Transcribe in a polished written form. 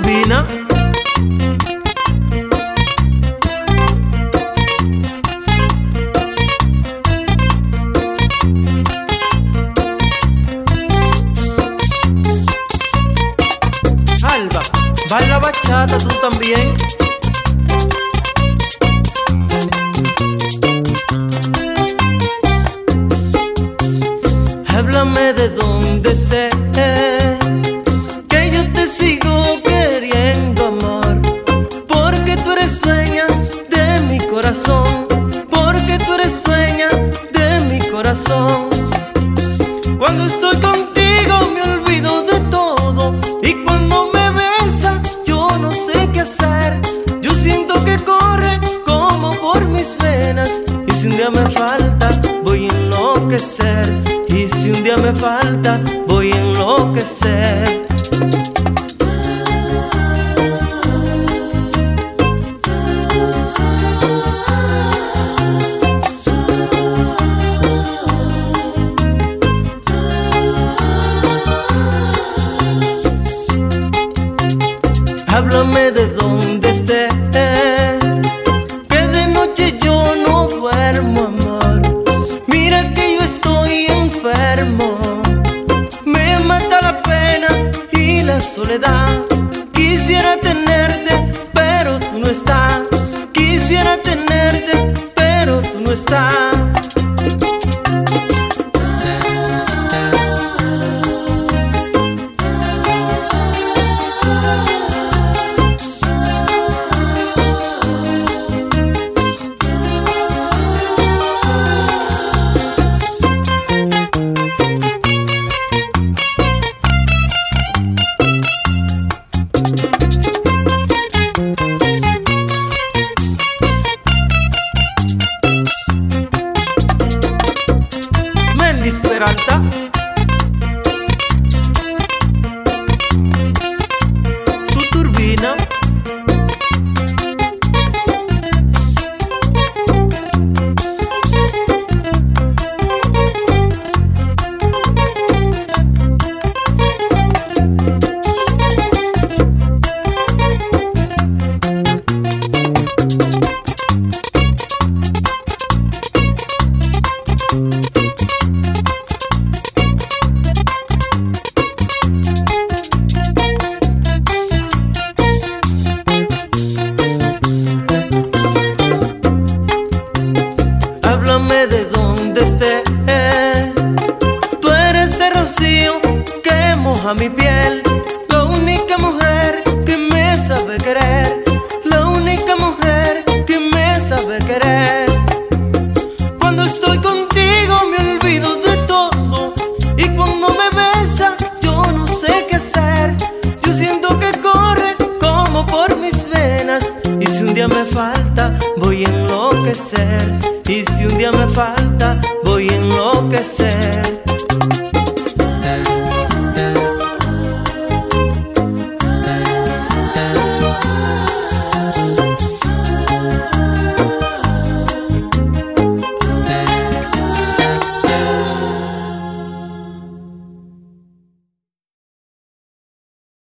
turbina. Alba, baila bachata tú también. Háblame de dónde estés, que yo te sigo queriendo, amor. Porque tú eres dueña de mi corazón, porque tú eres dueña de mi corazón. Cuando estoy contigo me olvido de todo, y cuando me besas yo no sé qué hacer. Yo siento que corre como por mis venas, y si un día me falta voy a enloquecer. Y si un día me falta, voy a enloquecer. Háblame de dónde estés, que de noche yo no duermo, amor. Mira que yo estoy enfermo, me mata la pena y la soledad. Quisiera tenerte, pero tú no estás. Quisiera tenerte, pero tú no estás. Peralta, tu turbina. Háblame de dónde estés, tú eres de rocío que moja mi piel. La única mujer que me sabe querer, la única mujer que me sabe querer. Cuando estoy contigo me olvido de todo, y cuando me besas yo no sé qué hacer. Yo siento que corre como por mis venas, y si un día me falta voy a enloquecer. Y si un día